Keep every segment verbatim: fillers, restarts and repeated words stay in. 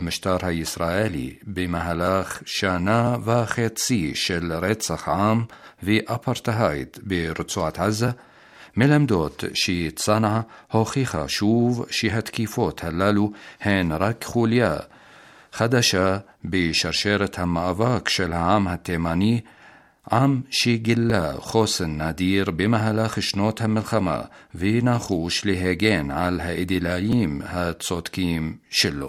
המשטר הישראלי במהלך שנה וחצי של רצח עם ואפרטהייד ברצועת עזה מלמדות שצנעא הוכיחה שוב שהתקיפות הללו הן רק חוליה חדשה בשרשרת המאבק של העם התימני, עם שגילה חוסן נדיר במהלך שנות המלחמה ונחוש להגן על האידיאלים הצודקים שלו.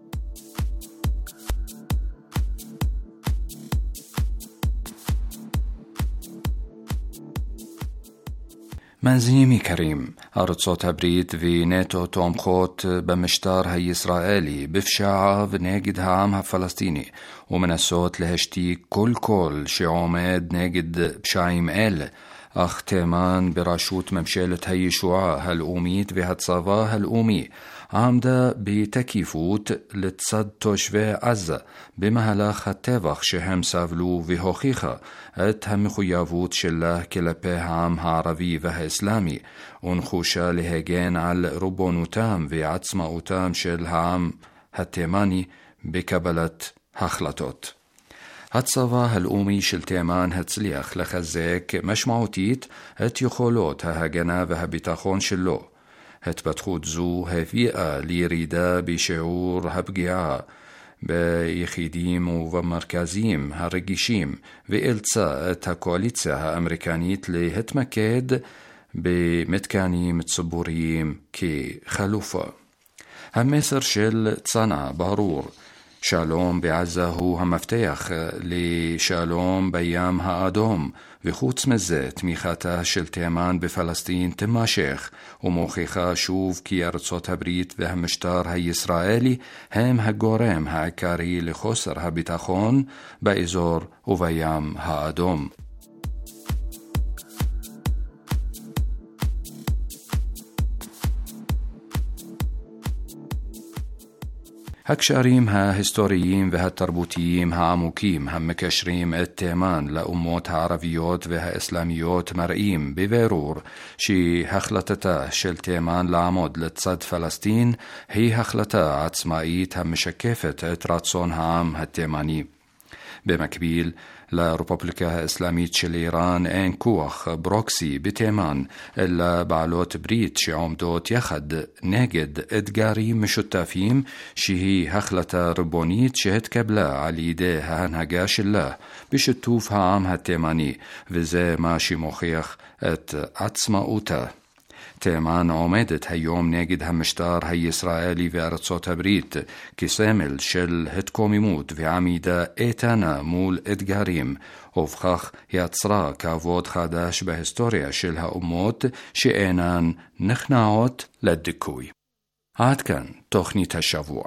מאזינים יקרים, ארצות הברית ונאטו תומכות במשטר הישראלי בפשעיו נגד העם הפלסטיני ומנסות להשתיק כל קול שעומד נגד פשעים אלה, אך תימן בראשות ממשלת הישועה הלאומית והצבא הלאומי עמדה בתקיפות לצד תושבי עזה במהלך הטבח שהם סבלו והוכיחה את המחויבות שלה כלפי העם הערבי והאסלאמי ונחושה להגן על ריבונותם ועצמאותם של העם התימני בקבלת החלטות. הצבא הלאומי של תימן הצליח לחזק משמעותית את יכולות ההגנה והביטחון שלו. התפתחות זו הביאה לירידה בשיעור הפגיעה ביחידים ובמרכזים הרגישים ואילצה את הקואליציה האמריקנית להתמקד במתקנים ציבוריים כחלופה. המסר של צנעא ברור, שלום בעזה הוא המפתח לשלום בים האדום, וחוץ מזה תמיכתה של תימן בפלסטין תמשך ומוכיחה שוב כי ארצות הברית והמשטר הישראלי הם הגורם העיקרי לחוסר הביטחון באזור ובים האדום. הקשרים ההיסטוריים והתרבותיים העמוקים המקשרים את תימן לאומות הערביות והאסלאמיות מראים בבירור שהחלטתה של תימן לעמוד לצד פלסטין היא החלטה עצמאית המשקפת את רצון העם התימני. במקביל, לרפובליקה האסלאמית של איראן אין כוח ברוקסי בתימן, אלא בעלות ברית שעומדות יחד נגד אתגרים משותפים שהיא החלטה ריבונית שהתקבלה על ידי ההנהגה שלה בשיתוף העם התימני, וזה מה שמוכיח את עצמאותה. תימן עומדת היום נגד המשטר הישראלי וארצות הברית כסמל של התקוממות ועמידה איתנה מול אתגרים, ובכך יצרה כבוד חדש בהיסטוריה של האומות שאינן נכנעות לדיכוי. עד כאן תוכנית השבוע.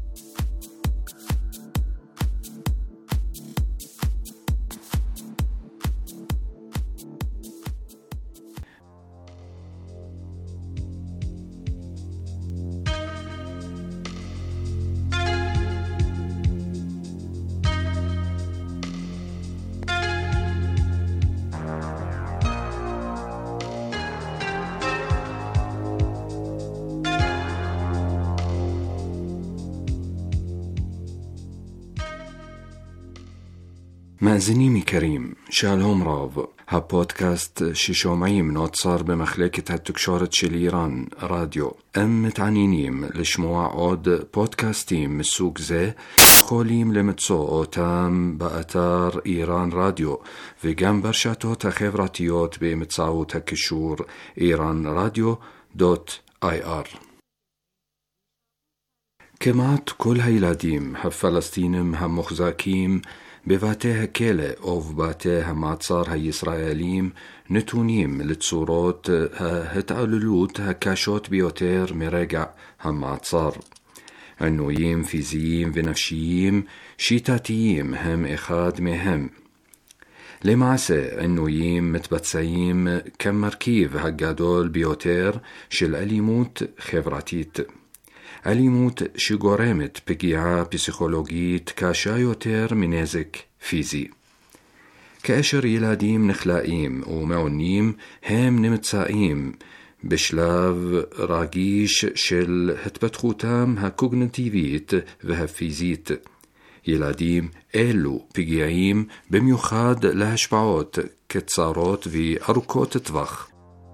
מאזינים יקרים, שלום רב. הפודקאסט ששומעים נוצר במחלקת התקשורת של איראן, רדיו. אם מתעניינים לשמוע עוד פודקאסטים מסוג זה, יכולים למצוא אותם באתר איראן רדיו וגם ברשתות החברתיות באמצעות הקישור איראן רדיו דוט איי אר. כמעט כל הילדים הפלסטינים המוחזקים בבתי הכלא או בבתי המעצר הישראלים נתונים לצורות ההתעללות הקשות ביותר מרגע המעצר. עינויים פיזיים ונפשיים שיטתיים הם אחד מהם. למעשה, עינויים מתבצעים כמרכיב הגדול ביותר של אלימות חברתית. אלימות שגורמת פגיעה פסיכולוגית קשה יותר מנזק פיזי. כאשר ילדים נכלאים ומעונים הם נמצאים בשלב רגיש של התפתחותם הקוגניטיבית והפיזית. ילדים אלו פגיעים במיוחד להשפעות קצרות וארוכות טווח.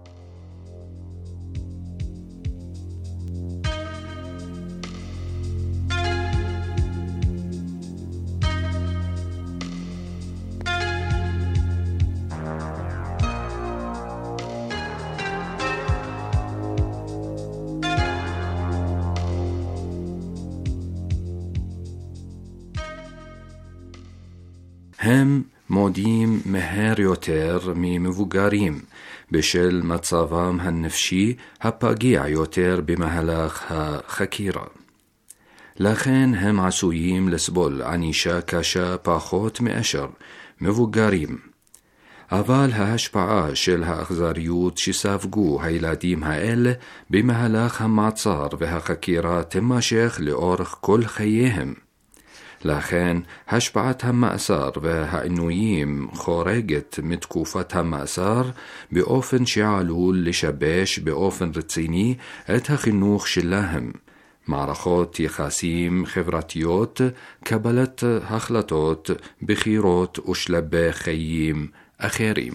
הם מודים מהר יותר ממבוגרים בשל מצבם הנפשי הפגיע יותר במהלך החקירה. לכן הם עשויים לסבול ענישה קשה פחות מאשר מבוגרים. אבל ההשפעה של האכזריות שספגו הילדים האלה במהלך המעצר והחקירה תימשך לאורך כל חייהם. לכן השפעת המאסר והעינויים חורגת מתקופת המאסר באופן שעלול לשבש באופן רציני את החינוך שלהם, מערכות יחסים חברתיות, קבלת החלטות, בחירות ושלבי חיים אחרים.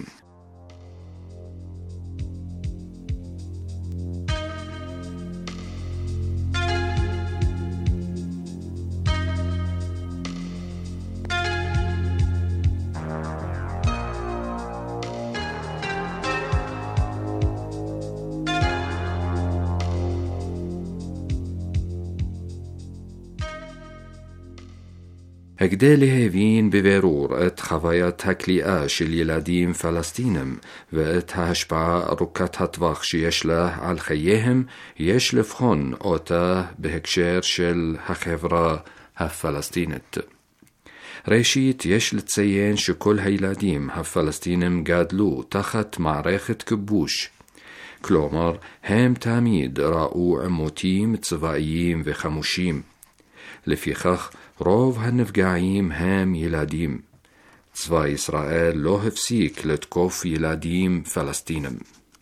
כדי להבין בבירור את חוויית הכליאה של ילדים פלסטינים ואת ההשפעה ארוכת הטווח שיש לה על חייהם, יש לבחון אותה בהקשר של החברה הפלסטינית. ראשית, יש לציין שכל הילדים הפלסטינים גדלו תחת מערכת כיבוש. כלומר, הם תמיד ראו עימותים צבאיים וחמושים. לפיכך, רוב הנפגעים הם ילדים. צבא ישראל לא הפסיק לתקוף ילדים פלסטינים.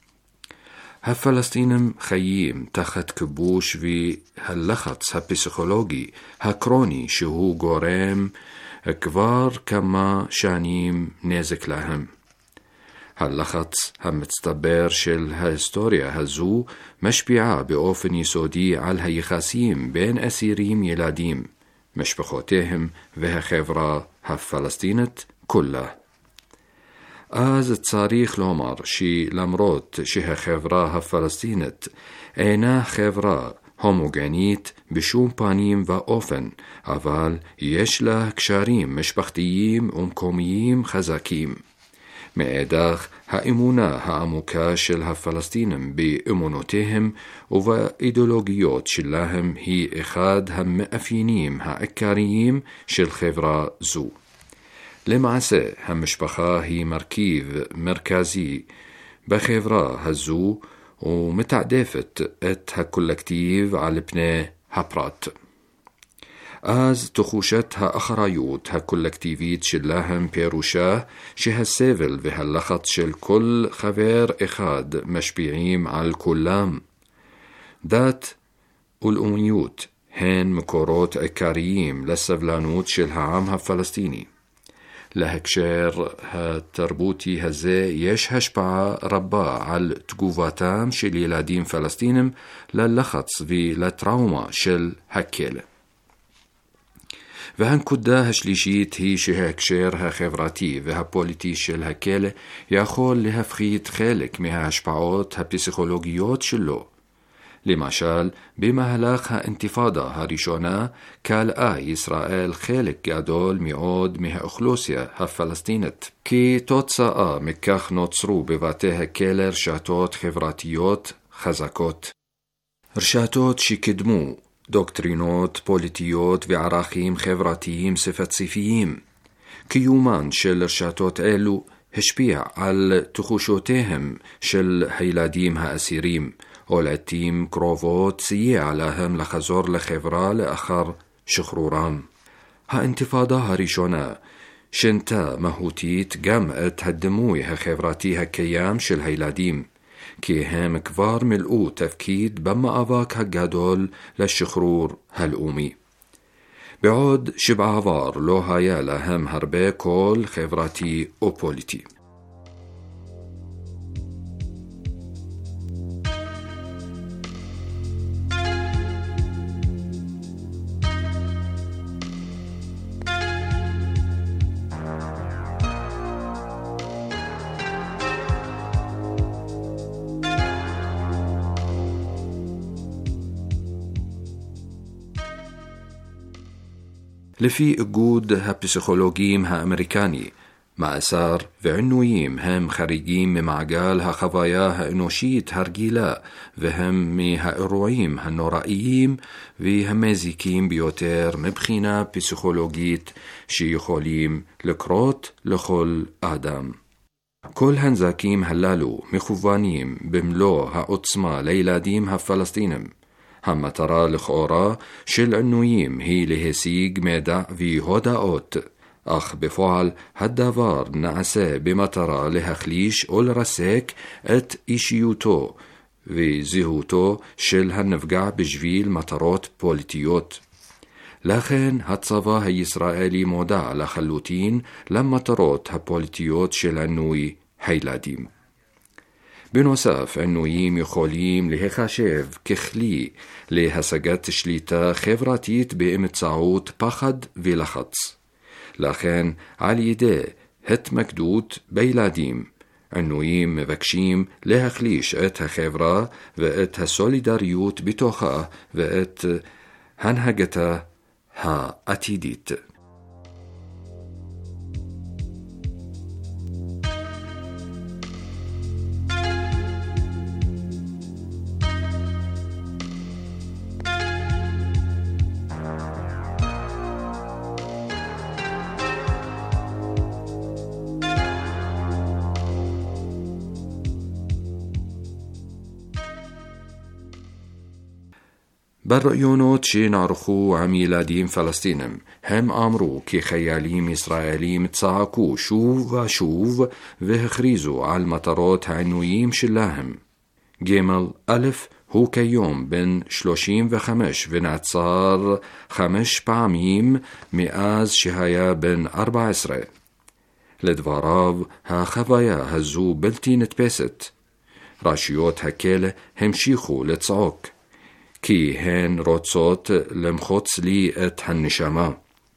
הפלסטינים חיים תחת כיבוש והלחץ הפסיכולוגי הקרוני שהוא גורם כבר כמה שנים נזק להם. הלחץ המצטבר של ההיסטוריה הזו משפיעה באופן יסודי על היחסים בין אסירים ילדים, משפחותיהם והחברה הפלסטינית כולה. אז צריך לומר שלמרות שהחברה הפלסטינית אינה חברה הומוגנית בשום פנים ואופן, אבל יש לה קשרים משפחתיים ומקומיים חזקים. מאידך, האמונה העמוקה של הפלסטינים באמונותיהם ובאידיאולוגיות שלהם היא אחד המאפיינים העיקריים של חברה זו. למעשה, המשפחה היא מרכיב מרכזי בחברה הזו ומתעדפת את הקולקטיב על פני הפרט. אז תחושת האחריות הקולקטיבית שלהם פירושה שהסבל והלחץ של כל חבר אחד משפיעים על כולם. דת ולאומיות הן מקורות עיקריים לסבלנות של העם הפלסטיני. להקשר התרבותי הזה יש השפעה רבה על תגובתם של ילדים פלסטינים ללחץ ולטראומה של הכלא. והנקודה השלישית היא שההקשר החברתי והפוליטי של הכלא יכול להפחית חלק מההשפעות הפסיכולוגיות שלו. למשל, במהלך האינתיפאדה הראשונה כלאה ישראל חלק גדול מאוד מהאוכלוסייה הפלסטינית. כתוצאה מכך נוצרו בבתי הכלא רשתות חברתיות חזקות. רשתות שקידמו דוקטרינות פוליטיות וערכים חברתיים ספציפיים. קיומן של רשתות אלו השפיע על תחושותיהם של הילדים האסירים, או לעתים קרובות סייע להם לחזור לחברה לאחר שחרורם. האינתיפאדה הראשונה שינתה מהותית גם את הדימוי החברתי הקיים של הילדים. כי הם כבר מילאו תפקיד במאבק הגדול לשחרור הלאומי. בעוד שבעבר לא היה להם הרבה קול חברתי או פוליטי. לפי איגוד הפסיכולוגים האמריקני, מאסר ועינויים הם חריגים ממעגל החוויה האנושית הרגילה, והם מהאירועים הנוראיים והמזיקים ביותר מבחינה פסיכולוגית שיכולים לקרות לכל אדם. כל הנזקים הללו מכוונים במלוא העוצמה לילדים הפלסטינים. המטרה לכאורה של עינויים היא להשיג מידע והודעות, אך בפועל הדבר נעשה במטרה להחליש או לרסק את אישיותו וזהותו של הנפגע בשביל מטרות פוליטיות. לכן הצבא הישראלי מודע לחלוטין למטרות הפוליטיות של עינוי הילדים. בנוסף, עינויים יכולים להיחשב ככלי להשגת שליטה חברתית באמצעות פחד ולחץ. לכן, על ידי התמקדות בילדים, עינויים מבקשים להחליש את החברה ואת הסולידריות בתוכה ואת הנהגתה העתידית. בראיונות שנערכו עם ילדים פלסטינים, הם אמרו כי חיילים ישראלים צעקו שוב ושוב והכריזו על מטרות העינויים שלהם. גמל א' הוא כיום בן שלושים וחמש ונעצר חמש פעמים מאז שהיה בן ארבע עשרה. לדבריו, החוויה הזו בלתי נתפסת. רשויות הכלא המשיכו לצעוק, כי הן רוצות למחוץ לי את הנשמה.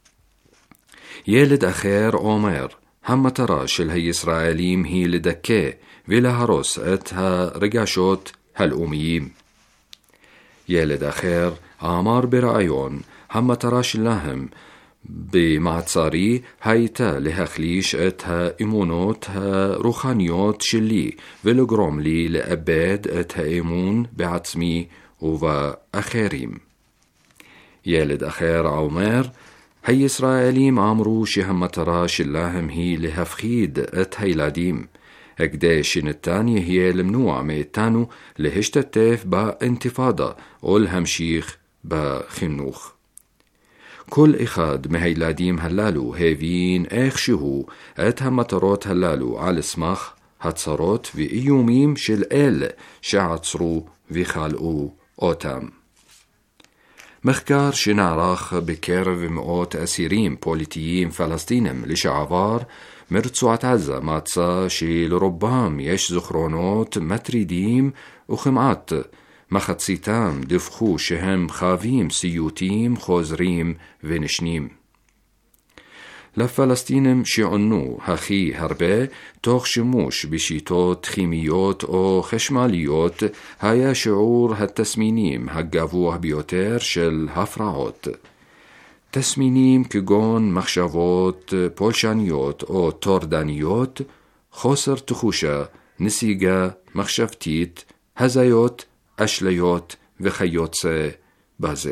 ילד אחר אומר, המטרה של הישראלים היא לדכא ולהרוס את הרגשות הלאומיים. ילד אחר אמר בראיון, המטרה שלהם במעצרי הייתה להחליש את האמונות הרוחניות שלי ולגרום לי לאבד את האמון בעצמי ובאחרים. ילד אחר אומר, הישראלים אמרו שהמטרה שלהם היא להפחיד את הילדים, כדי שניתן יהיה למנוע מאיתנו להשתתף באינתיפאדה או להמשיך בחינוך. כל אחד מהילדים הללו הבין איכשהו את המטרות הללו על סמך הצהרות ואיומים של אלה שעצרו וחלאו אותם. מחקר שנערך בקרב מאות אסירים פוליטיים פלסטינים לשעבר מרצועת עזה מצא שלרובם יש זיכרונות מטרידים, וכמעט מחציתם דיווחו שהם חווים סיוטים חוזרים ונשנים. לפלסטינים שעונו הכי הרבה תוך שימוש בשיטות כימיות או חשמליות היה שיעור התסמינים הגבוה ביותר של הפרעות. תסמינים כגון מחשבות פולשניות או טורדניות, חוסר תחושה, נסיגה מחשבתית, הזיות, אשליות וכיוצא בזה.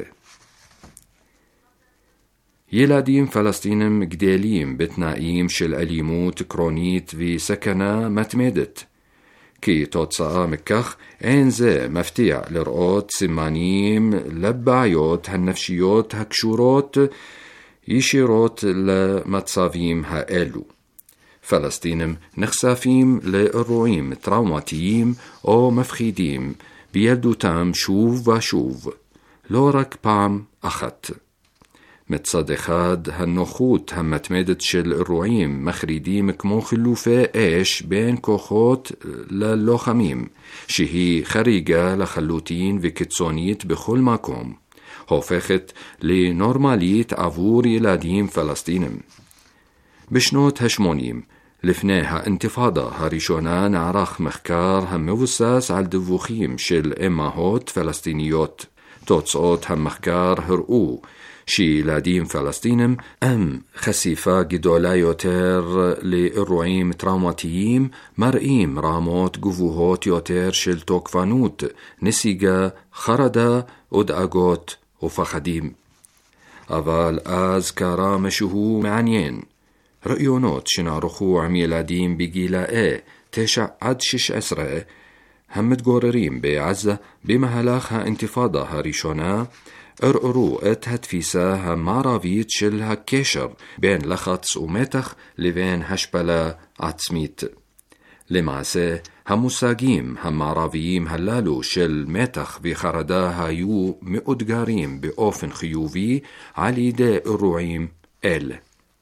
ילדים פלסטינים גדלים בתנאים של אלימות קרונית וסכנה מתמדת. כתוצאה מכך אין זה מפתיע לראות סימנים לבעיות הנפשיות הקשורות ישירות למצבים האלו. פלסטינים נחשפים לאירועים טראומטיים או מפחידים בילדותם שוב ושוב, לא רק פעם אחת. מצד אחד, הנוחות המתמדת של אירועים מחרידים כמו חילופי אש בין כוחות ללוחמים, שהיא חריגה לחלוטין וקיצונית בכל מקום, הופכת לנורמלית עבור ילדים פלסטינים. בשנות ה-שמונים, לפני האינתיפאדה הראשונה, נערך מחקר המבוסס על דיווחים של אמהות פלסטיניות. תוצאות המחקר הראו שילדים פלסטינים עם חשיפה גדולה יותר לאירועים טראומטיים מראים רמות גבוהות יותר של תוקפנות, נסיגה, חרדה ודאגות ופחדים. אבל אז קרה משהו מעניין. ראיונות שנערכו עם ילדים בגילאי תשע עד שש עשרה המתגוררים בעזה במהלך האינתיפאדה הראשונה, ערערו את התפיסה המערבית של הקשר בין לחץ ומתח לבין השפלה עצמית. למעשה, המושגים המערביים הללו של מתח וחרדה היו מאותגרים באופן חיובי על ידי אירועים אלה.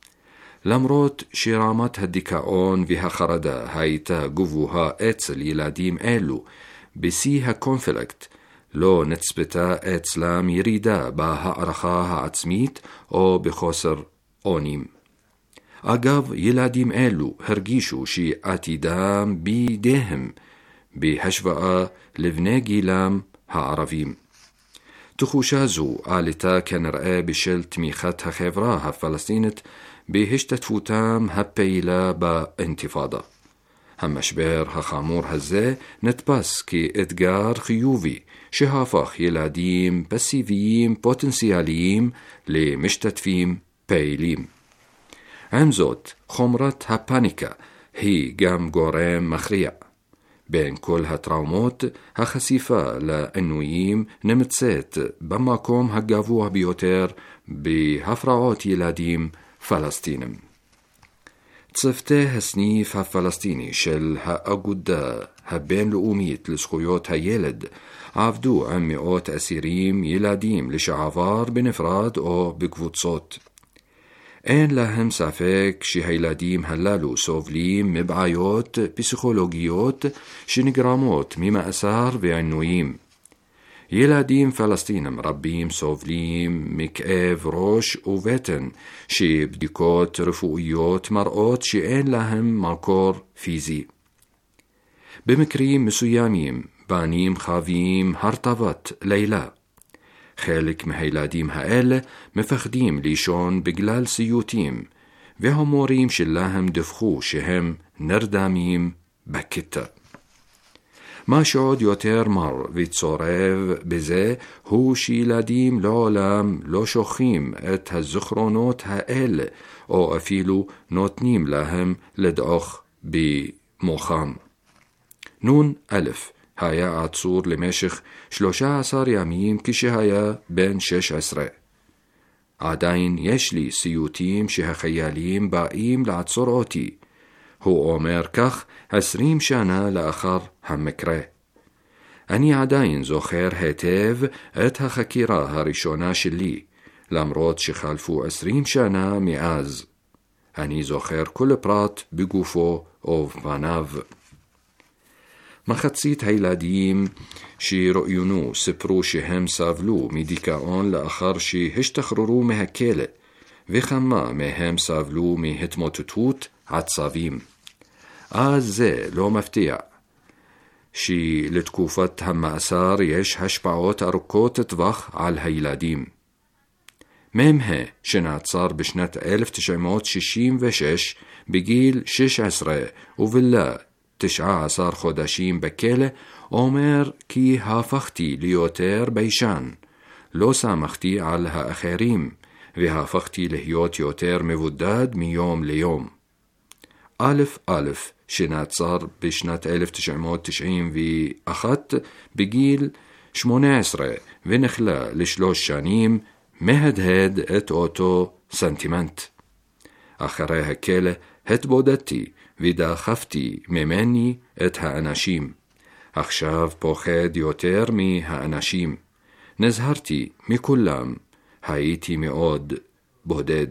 למרות שרמת הדיכאון והחרדה הייתה גבוהה אצל ילדים אלו, בשיא הקונפליקט לא נצפתה אצלם ירידה בהערכה העצמית או בחוסר אונים. אגב, ילדים אלו הרגישו שעתידם בידיהם בהשוואה לבני גילם הערבים. תחושה זו עלתה כנראה בשל תמיכת החברה הפלסטינית בהשתתפותם הפעילה באינתיפאדה. המשבר החמור הזה נתפס כאתגר חיובי שהפך ילדים פסיביים פוטנציאליים למשתתפים פעילים. עם זאת, חומרת הפאניקה היא גם גורם מכריע. בין כל הטראומות, החשיפה לעינויים נמצאת במקום הגבוה ביותר בהפרעות ילדים פלסטינים. צוותי הסניף הפלסטיני של האגודה הבינלאומית לזכויות הילד עבדו עם מאות אסירים ילדים לשעבר בנפרד או בקבוצות. אין להם ספק שהילדים הללו סובלים מבעיות פסיכולוגיות שנגרמות ממאסר ועינויים. ילדים פלסטינים רבים סובלים מכאב ראש ובטן שבדיקות רפואיות מראות שאין להם מקור פיזי. במקרים מסוימים בנים חווים הרטבת לילה. חלק מהילדים האלה מפחדים לישון בגלל סיוטים, והמורים שלהם דיווחו שהם נרדמים בכיתה. מה שעוד יותר מר וצורב בזה הוא שילדים לעולם לא שוכחים את הזיכרונות האלה, או אפילו נותנים להם לדעוך במוחם. נון א' היה עצור למשך שלושה עשר ימים כשהיה בן שש עשרה. עדיין יש לי סיוטים שהחיילים באים לעצור אותי. הוא אומר כך עשרים שנה לאחר המקרה. אני עדיין זוכר היטב את החקירה הראשונה שלי, למרות שחלפו עשרים שנה מאז. אני זוכר כל פרט בגופו ובפניו. מחצית הילדים שראוינו סיפרו שהם סבלו מדיכאון לאחר שהשתחררו מהכלא, וכמה מהם סבלו מהתמוטטות עצבים. אז זה לא מפתיע שלתקופת המאסר יש השפעות ארוכות טווח על הילדים. ממחה שנעצר בשנת אלף תשע מאות שישים ושש בגיל שש עשרה ובילה תשעה עשר חודשים בכלא, אומר כי הפכתי ליותר ביישן, לא סמכתי על האחרים, והפכתי להיות יותר מבודד מיום ליום. א' א' שנעצר בשנת אלף תשע מאות תשעים ואחת בגיל שמונה עשרה ונכלה לשלוש שנים, מהדהד את אותו סנטימנט. אחרי הכלא התבודדתי ודחפתי ממני את האנשים. עכשיו פוחד יותר מהאנשים. נזהרתי מכולם, הייתי מאוד בודד.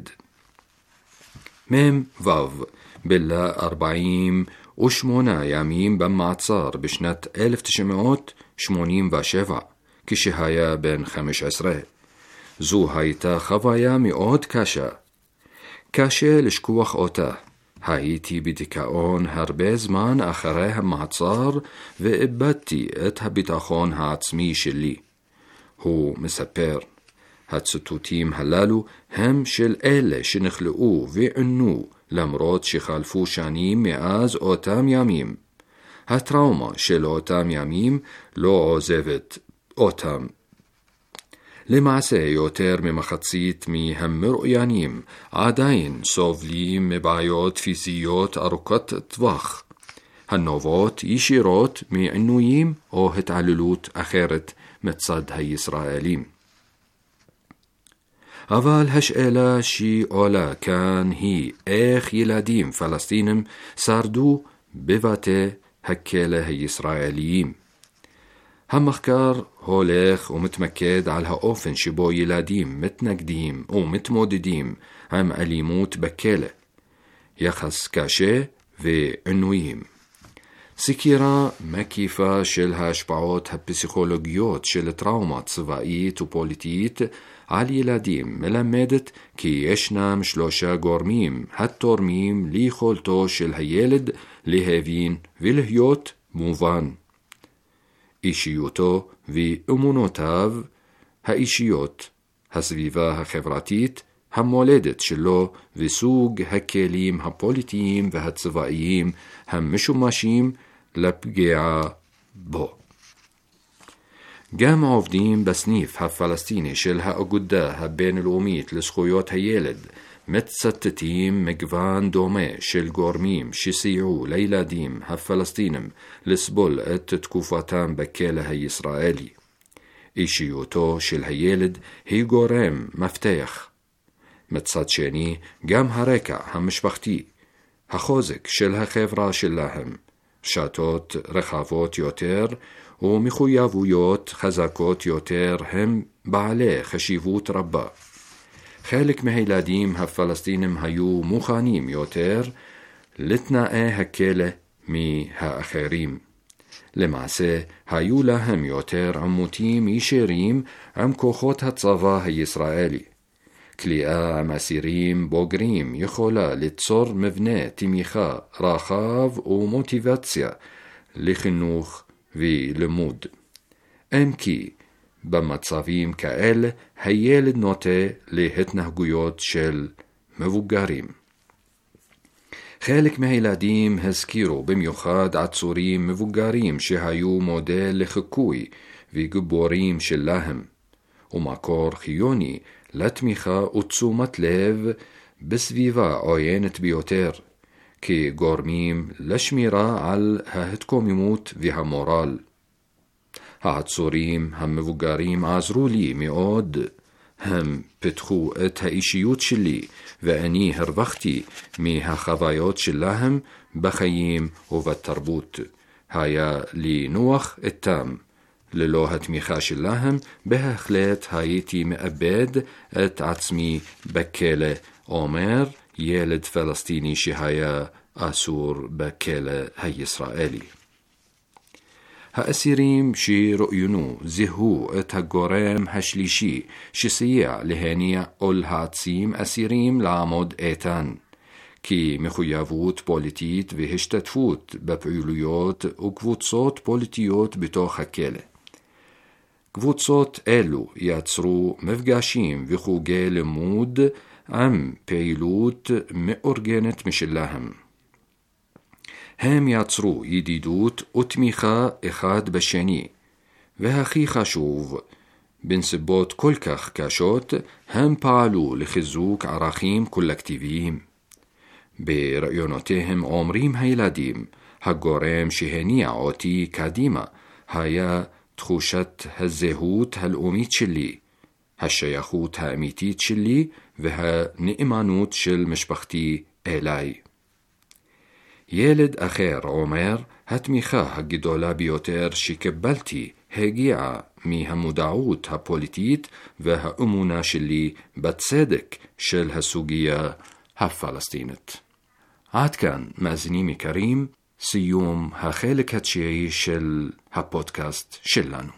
מם וו בילה ארבעים ושמונה ימים במעצר בשנת אלף תשע מאות שמונים ושבע, כשהיה בן חמש עשרה. זו הייתה חוויה מאוד קשה. קשה לשכוח אותה. הייתי בדיכאון הרבה זמן אחרי המעצר ואיבדתי את הביטחון העצמי שלי. הוא מספר, הציטוטים הללו הם של אלה שנכלאו וענו למרות שחלפו שנים מאז אותם ימים. הטראומה של אותם ימים לא עוזבת אותם. למעשה יותר ממחצית מהמרואיינים עדיין סובלים מבעיות פיזיות ארוכות טווח, הנובעות ישירות מעינויים או התעללות אחרת מצד הישראלים. אבל השאלה שעולה כאן היא איך ילדים פלסטינים שרדו בבתי הכלא הישראליים. המחקר הולך ומתמקד על האופן שבו ילדים מתנגדים ומתמודדים עם אלימות בכלא, יחס קשה ועינויים. סקירה מקיפה של ההשפעות הפסיכולוגיות של טראומה צבאית ופוליטית על ילדים מלמדת כי ישנם שלושה גורמים התורמים ליכולתו של הילד להבין ולהיות מובן. אישיותו ואמונותיו האישיות, הסביבה החברתית, המולדת שלו וסוג הכלים הפוליטיים והצבאיים המשומשים לפגיעה בו. גם עובדים בסניף הפלסטיני של האגודה הבינלאומית לזכויות הילד מצטטים מגוון דומה של גורמים שסייעו לילדים הפלסטינים לסבול את תקופתם בכלא הישראלי. אישיותו של הילד היא גורם מפתח. מצד שני, גם הרקע המשפחתי, החוזק של החברה שלהם, שתות רחבות יותר ומחויבויות חזקות יותר הם בעלי חשיבות רבה. חלק מהילדים הפלסטינים היו מוכנים יותר לתנאי הכלא מהאחרים. למעשה, היו להם יותר עימותים ישירים עם כוחות הצבא הישראלי. כליאה עם אסירים בוגרים יכולה ליצור מבנה תמיכה רחב ומוטיבציה לחינוך ולימוד. אם כי במצבים כאלה הילד נוטה להתנהגויות של מבוגרים. חלק מהילדים הזכירו במיוחד עצורים מבוגרים שהיו מודל לחיקוי וגיבורים שלהם, ומקור חיוני לתמיכה ותשומת לב בסביבה עוינת ביותר, כגורמים לשמירה על ההתקוממות והמורל. העצורים המבוגרים עזרו לי מאוד. הם פיתחו את האישיות שלי, ואני הרווחתי מהחוויות שלהם בחיים ובתרבות. היה לי נוח איתם. ללא התמיכה שלהם, בהחלט הייתי מאבד את עצמי בכלא, אומר ילד פלסטיני שהיה אסור בכלא הישראלי. האסירים שראוינו זיהו את הגורם השלישי שסייע להניע או להעצים אסירים לעמוד איתן, כי מחויבות פוליטית והשתתפות בפעילויות וקבוצות פוליטיות בתוך הכלא. קבוצות אלו יצרו מפגשים וחוגי לימוד עם פעילות מאורגנת משלהם. הם יצרו ידידות ותמיכה אחד בשני, והכי חשוב, בנסיבות כל כך קשות, הם פעלו לחיזוק ערכים קולקטיביים. ברעיונותיהם אומרים הילדים, הגורם שהניע אותי קדימה היה תחושת הזהות הלאומית שלי. השייכות האמיתית שלי והנאמנות של משפחתי אליי. ילד אחר אומר, התמיכה הגדולה ביותר שקיבלתי הגיעה מהמודעות הפוליטית והאמונה שלי בצדק של הסוגיה הפלסטינית. עד כאן, מאזינים יקרים, סיום החלק התשיעי של הפודקאסט שלנו.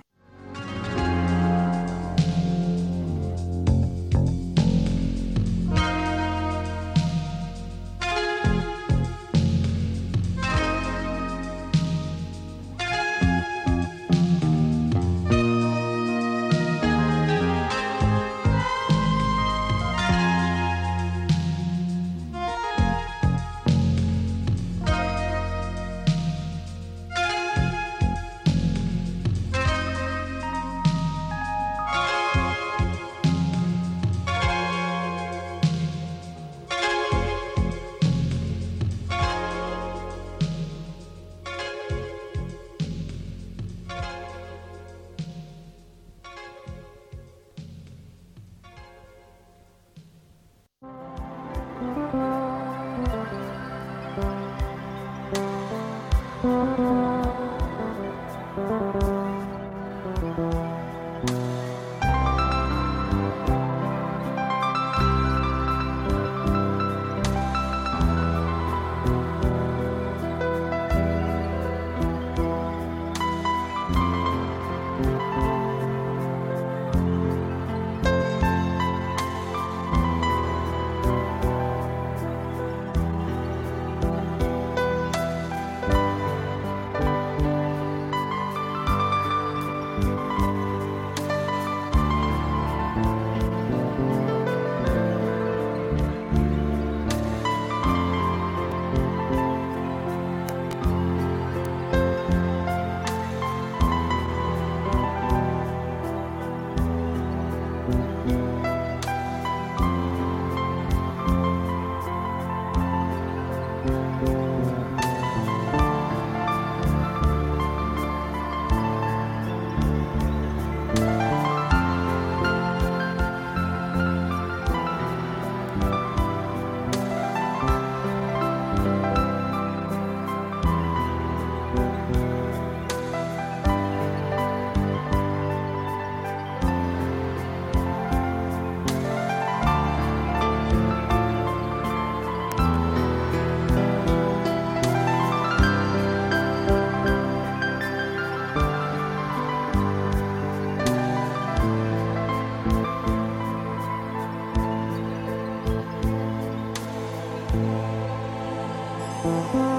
Thank you.